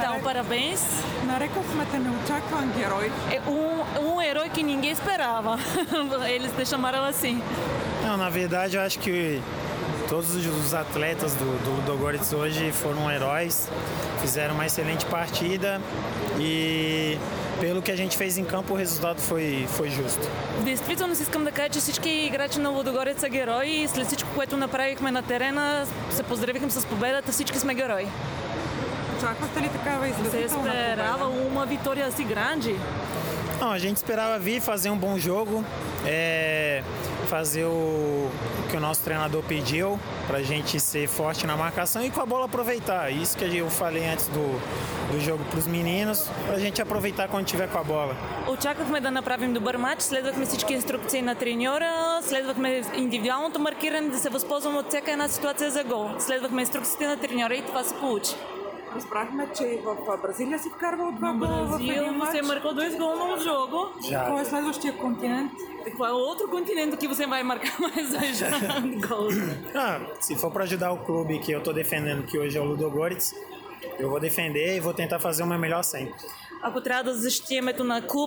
Então, parabéns. Нарекохме те неочакван герой. É um herói que ninguém esperava. Eles te chamaram assim. Não, na verdade, eu acho que todos os atletas do Ludogorets hoje foram heróis, fizeram uma excelente partida e pelo que a gente fez em campo o resultado foi justo. Действително си искам да кажа, че всички играчи на Лудогорец са герои и след всичко, което направихме на терена, се поздравихме с победата, всички сме герои. Очаквахте ли такава Você изразителна esperava победа? uma vitória assim grande? Não, a gente esperava vir fazer um bom jogo, fazer o que o nosso treinador pediu, para a gente ser forte na marcação e com a bola aproveitar. Isso que eu falei antes do jogo para os meninos, para a gente aproveitar quando tiver com a bola. Очаквахме да направим добър матч, следвахме всички инструкции на треньора, следвахме индивидуалното маркиране, да се възползваме от всяка една ситуация за гол. Следвахме инструкциите на треньора и това се получи. Разбрахме, че в Бразилия си вкарвал два гола в един Brasil, матч. você marcou 2 gols no jogo. Кой е следващия континент? Qual é o outro continente que você vai marcar mais dois gols? Se for para ajudar o clube que eu estou defendendo, que hoje é o Ludogorets, eu vou defender e vou tentar fazer o meu melhor sempre. Ако трябва да защитя името на клуб,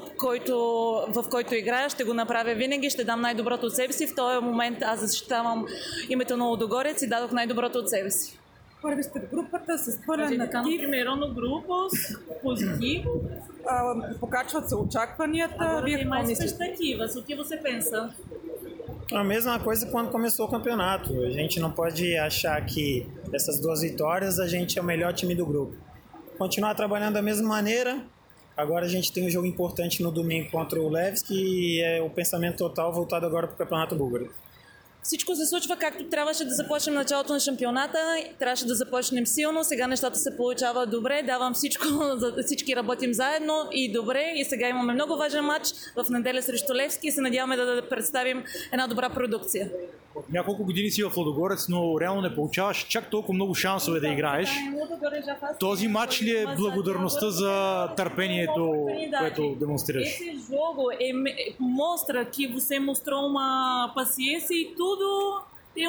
в който играя, ще го направя винаги, ще дам най-доброто от себе си. В този момент аз защитавам името на Лудогорец и дадох най-доброто от себе си. Първи сте в групата с пълен актив. Primeiro grupos, positivo. Покачват се очакванията. Вие какво мислите? expectativas. O que você pensa? A mesma coisa quando começou o campeonato. A gente não pode achar que essas 2 vitórias a gente é o melhor time do grupo. Continuar trabalhando da mesma maneira. Agora a gente tem um jogo importante no domingo contra o Levski e é o pensamento total voltado agora para o Campeonato Búlgaro. Всичко се случва както трябваше да започнем началото на шампионата. Трябваше да започнем силно. Сега нещата се получават добре. Давам всичко, всички работим заедно и добре. И сега имаме много важен матч в неделя срещу Левски и се надяваме да представим една добра продукция. Няколко години си в Лудогорец, но реално не получаваш чак толкова много шансове да играеш. Този матч ли е благодарността за търпението, което демонстрираш? Esse jogo mostra que você mostrou uma paciência e tudo tem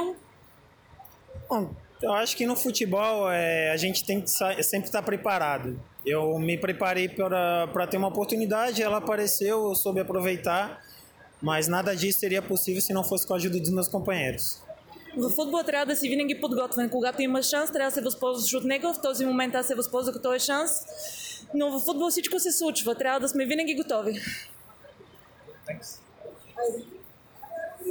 Bom, eu acho que no futebol a gente tem que sempre estar preparado. Eu me preparei para ter uma oportunidade, ela apareceu, eu soube aproveitar, mas nada disso seria possível se não fosse com a ajuda dos meus companheiros. В футбола трябва да си винаги подготвен. Когато имаш шанс, трябва да се възползваш от него. В този момент аз се възползвах от този шанс. Но в футбол всичко се случва. Трябва да сме винаги готови. Thanks.